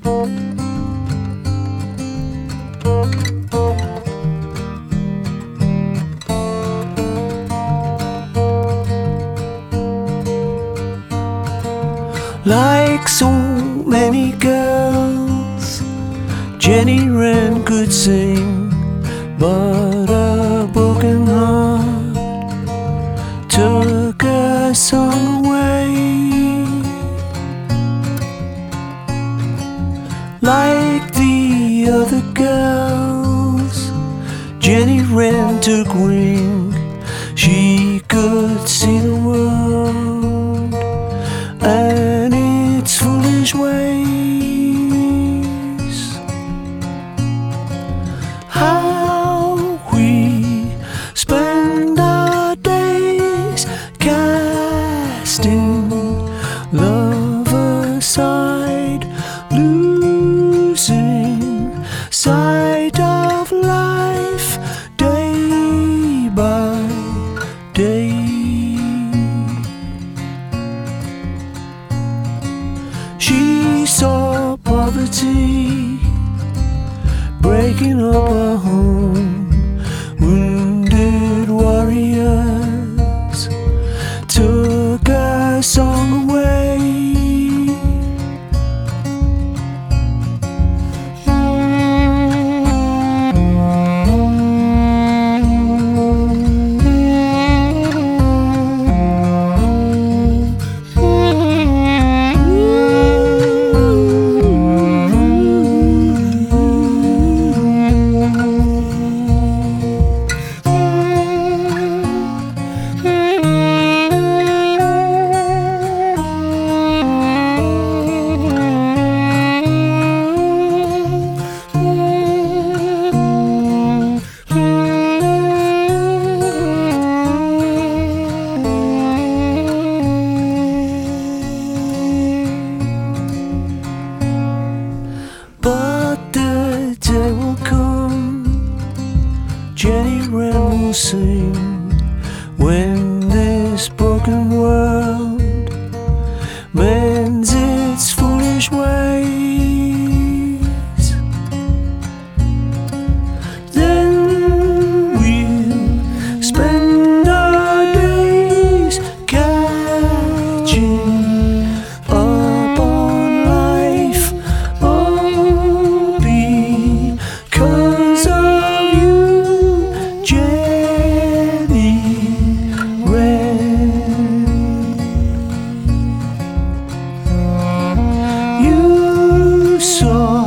Like so many girls, Jenny Wren could sing, but a broken heart took her song away. Like the other girls, Jenny Wren took wing. She could see the world and its foolish ways. How we spend our days casting love aside, losing sight of life day by day. She saw poverty breaking up her home. Wounded warriors took her song away. But the day will come, Jenny Wren will sing, when this broken world mends its foolish ways. Then we'll spend our days catching up on life, all because of you, Jenny Wren. You saw